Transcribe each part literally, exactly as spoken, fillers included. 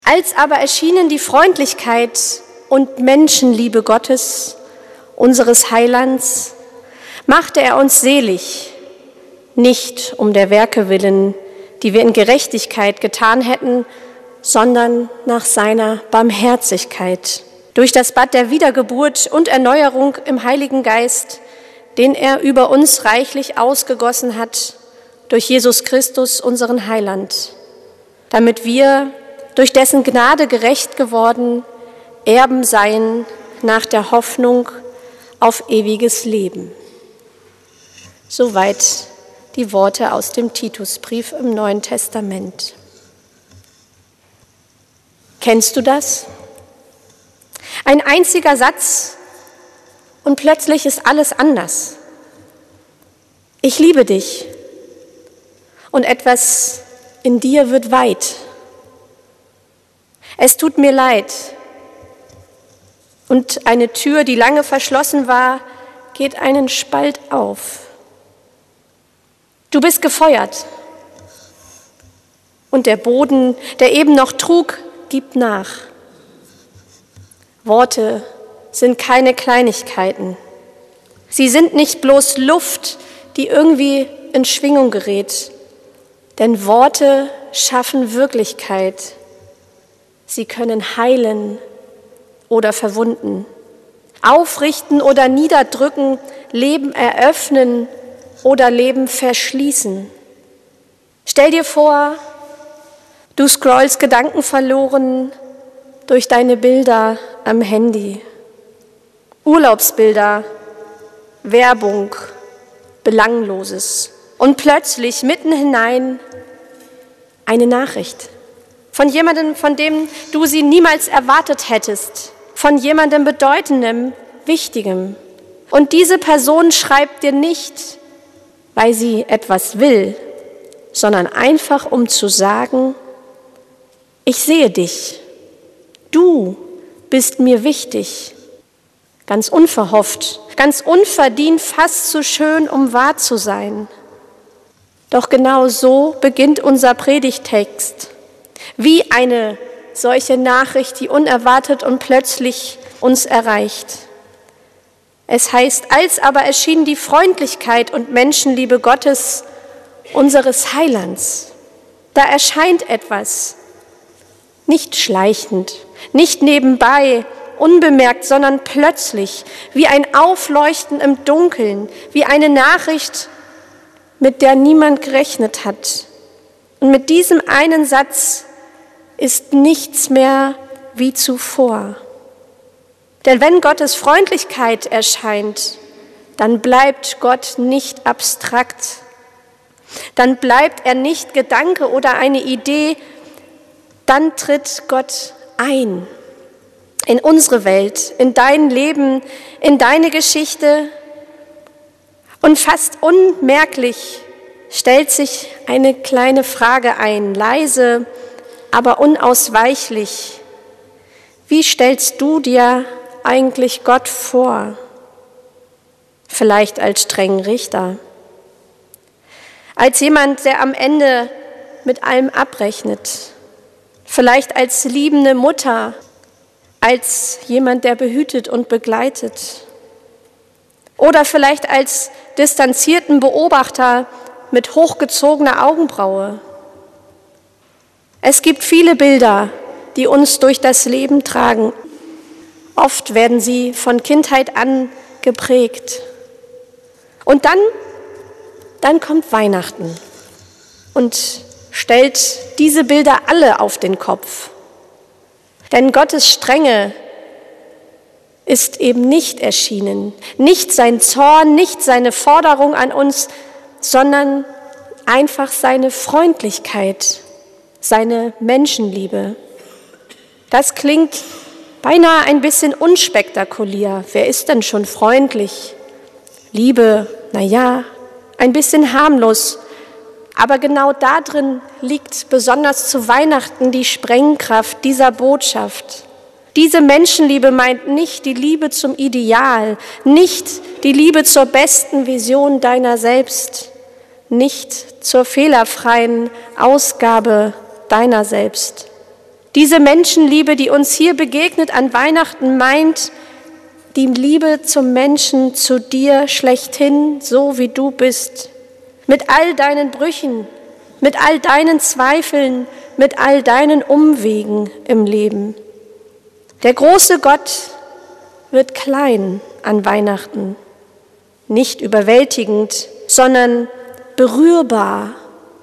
Als aber erschienen die Freundlichkeit und Menschenliebe Gottes, unseres Heilands, machte er uns selig, nicht um der Werke willen, die wir in Gerechtigkeit getan hätten, sondern nach seiner Barmherzigkeit, durch das Bad der Wiedergeburt und Erneuerung im Heiligen Geist, den er über uns reichlich ausgegossen hat, durch Jesus Christus, unseren Heiland, damit wir, durch dessen Gnade gerecht geworden, Erben seien nach der Hoffnung auf ewiges Leben. Soweit die Worte aus dem Titusbrief im Neuen Testament. Kennst du das? Ein einziger Satz und plötzlich ist alles anders. Ich liebe dich und etwas in dir wird weit. Es tut mir leid. Und eine Tür, die lange verschlossen war, geht einen Spalt auf. Du bist gefeuert. Und der Boden, der eben noch trug, gibt nach. Worte sind keine Kleinigkeiten. Sie sind nicht bloß Luft, die irgendwie in Schwingung gerät. Denn Worte schaffen Wirklichkeit. Sie können heilen oder verwunden, aufrichten oder niederdrücken, Leben eröffnen oder Leben verschließen. Stell dir vor, du scrollst gedankenverloren durch deine Bilder am Handy. Urlaubsbilder, Werbung, Belangloses. Und plötzlich mitten hinein eine Nachricht. Von jemandem, von dem du sie niemals erwartet hättest. Von jemandem Bedeutendem, Wichtigem. Und diese Person schreibt dir nicht, weil sie etwas will, sondern einfach um zu sagen, ich sehe dich. Du bist mir wichtig. Ganz unverhofft, ganz unverdient, fast zu schön, um wahr zu sein. Doch genau so beginnt unser Predigttext. Wie eine solche Nachricht, die unerwartet und plötzlich uns erreicht. Es heißt, als aber erschien die Freundlichkeit und Menschenliebe Gottes, unseres Heilands. Da erscheint etwas, nicht schleichend, nicht nebenbei, unbemerkt, sondern plötzlich, wie ein Aufleuchten im Dunkeln, wie eine Nachricht, mit der niemand gerechnet hat. Und mit diesem einen Satz ist nichts mehr wie zuvor. Denn wenn Gottes Freundlichkeit erscheint, dann bleibt Gott nicht abstrakt. Dann bleibt er nicht Gedanke oder eine Idee, dann tritt Gott ein in unsere Welt, in dein Leben, in deine Geschichte. Und fast unmerklich stellt sich eine kleine Frage ein, leise, aber unausweichlich. Wie stellst du dir eigentlich Gott vor? Vielleicht als strengen Richter, als jemand, der am Ende mit allem abrechnet, vielleicht als liebende Mutter, als jemand, der behütet und begleitet, oder vielleicht als distanzierten Beobachter mit hochgezogener Augenbraue. Es gibt viele Bilder, die uns durch das Leben tragen. Oft werden sie von Kindheit an geprägt. Und dann, dann kommt Weihnachten und stellt diese Bilder alle auf den Kopf. Denn Gottes Strenge ist eben nicht erschienen. Nicht sein Zorn, nicht seine Forderung an uns, sondern einfach seine Freundlichkeit, seine Menschenliebe. Das klingt beinahe ein bisschen unspektakulär. Wer ist denn schon freundlich? Liebe, na ja, ein bisschen harmlos. Aber genau darin liegt besonders zu Weihnachten die Sprengkraft dieser Botschaft. Diese Menschenliebe meint nicht die Liebe zum Ideal, nicht die Liebe zur besten Vision deiner selbst, nicht zur fehlerfreien Ausgabe deiner selbst. Diese Menschenliebe, die uns hier begegnet an Weihnachten, meint die Liebe zum Menschen, zu dir schlechthin, so wie du bist. Mit all deinen Brüchen, mit all deinen Zweifeln, mit all deinen Umwegen im Leben. Der große Gott wird klein an Weihnachten. Nicht überwältigend, sondern berührbar.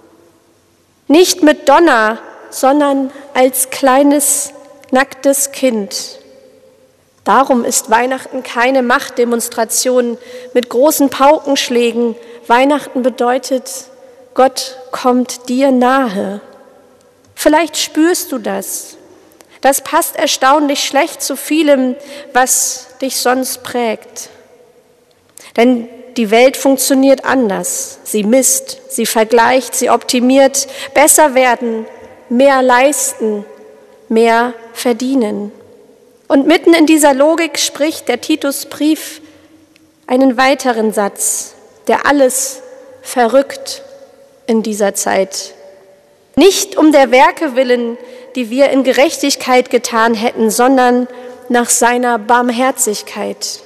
Nicht mit Donner, sondern als kleines, nacktes Kind. Darum ist Weihnachten keine Machtdemonstration mit großen Paukenschlägen. Weihnachten bedeutet, Gott kommt dir nahe. Vielleicht spürst du das. Das passt erstaunlich schlecht zu vielem, was dich sonst prägt. Denn die Welt funktioniert anders. Sie misst, sie vergleicht, sie optimiert, besser werden, mehr leisten, mehr verdienen. Und mitten in dieser Logik spricht der Titusbrief einen weiteren Satz, der alles verrückt in dieser Zeit. Nicht um der Werke willen, die wir in Gerechtigkeit getan hätten, sondern nach seiner Barmherzigkeit.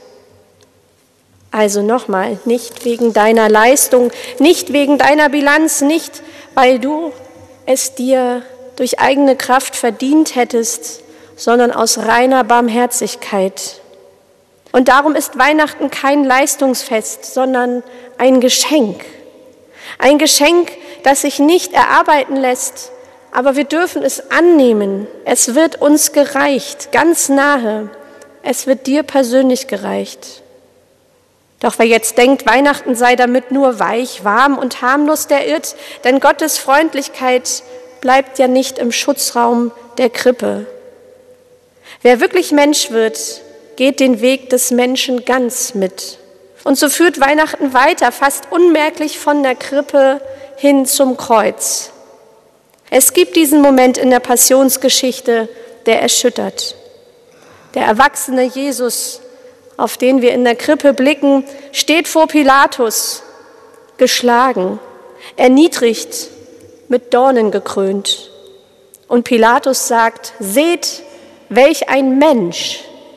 Also nochmal, nicht wegen deiner Leistung, nicht wegen deiner Bilanz, nicht weil du es dir durch eigene Kraft verdient hättest, sondern aus reiner Barmherzigkeit. Und darum ist Weihnachten kein Leistungsfest, sondern ein Geschenk. Ein Geschenk, das sich nicht erarbeiten lässt, aber wir dürfen es annehmen. Es wird uns gereicht, ganz nahe. Es wird dir persönlich gereicht. Doch wer jetzt denkt, Weihnachten sei damit nur weich, warm und harmlos, der irrt, denn Gottes Freundlichkeit bleibt ja nicht im Schutzraum der Krippe. Wer wirklich Mensch wird, geht den Weg des Menschen ganz mit. Und so führt Weihnachten weiter, fast unmerklich von der Krippe hin zum Kreuz. Es gibt diesen Moment in der Passionsgeschichte, der erschüttert. Der erwachsene Jesus, auf den wir in der Krippe blicken, steht vor Pilatus, geschlagen, erniedrigt, mit Dornen gekrönt. Und Pilatus sagt, seht, welch ein Mensch.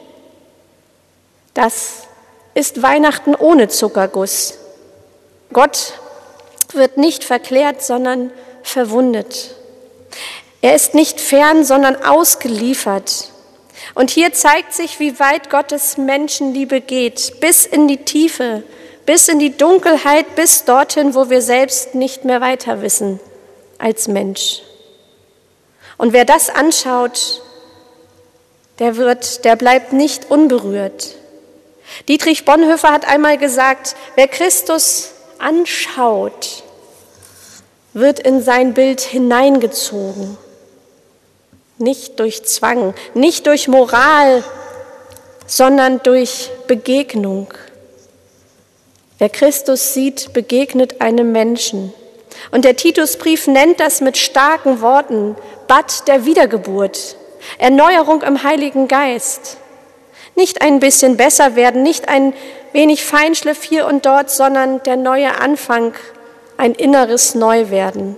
Das ist Weihnachten ohne Zuckerguss. Gott wird nicht verklärt, sondern verwundet. Er ist nicht fern, sondern ausgeliefert. Und hier zeigt sich, wie weit Gottes Menschenliebe geht, bis in die Tiefe, bis in die Dunkelheit, bis dorthin, wo wir selbst nicht mehr weiter wissen als Mensch. Und wer das anschaut, der wird, der bleibt nicht unberührt. Dietrich Bonhoeffer hat einmal gesagt, wer Christus anschaut, wird in sein Bild hineingezogen. Nicht durch Zwang, nicht durch Moral, sondern durch Begegnung. Wer Christus sieht, begegnet einem Menschen. Und der Titusbrief nennt das mit starken Worten Bad der Wiedergeburt, Erneuerung im Heiligen Geist. Nicht ein bisschen besser werden, nicht ein wenig Feinschliff hier und dort, sondern der neue Anfang, ein inneres Neuwerden.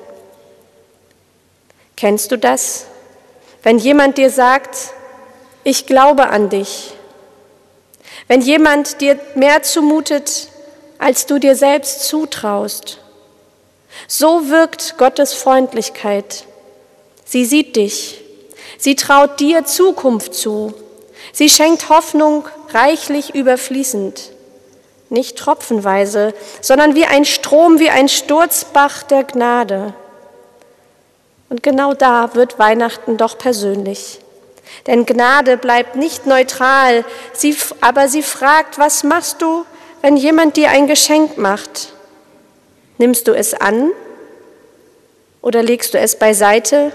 Kennst du das? Wenn jemand dir sagt, ich glaube an dich. Wenn jemand dir mehr zumutet, als du dir selbst zutraust. So wirkt Gottes Freundlichkeit. Sie sieht dich. Sie traut dir Zukunft zu. Sie schenkt Hoffnung reichlich überfließend. Nicht tropfenweise, sondern wie ein Strom, wie ein Sturzbach der Gnade. Und genau da wird Weihnachten doch persönlich. Denn Gnade bleibt nicht neutral, sie, aber sie fragt, was machst du, wenn jemand dir ein Geschenk macht? Nimmst du es an oder legst du es beiseite?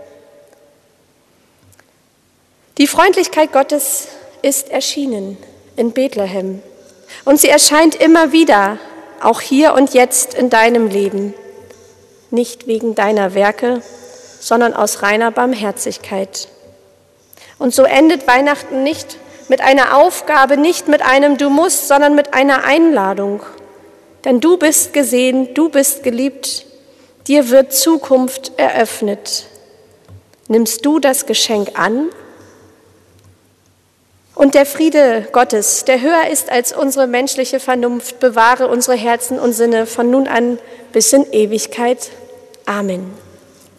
Die Freundlichkeit Gottes ist erschienen in Bethlehem. Und sie erscheint immer wieder, auch hier und jetzt in deinem Leben. Nicht wegen deiner Werke, sondern aus reiner Barmherzigkeit. Und so endet Weihnachten nicht mit einer Aufgabe, nicht mit einem Du musst, sondern mit einer Einladung. Denn du bist gesehen, du bist geliebt, dir wird Zukunft eröffnet. Nimmst du das Geschenk an? Und der Friede Gottes, der höher ist als unsere menschliche Vernunft, bewahre unsere Herzen und Sinne von nun an bis in Ewigkeit. Amen.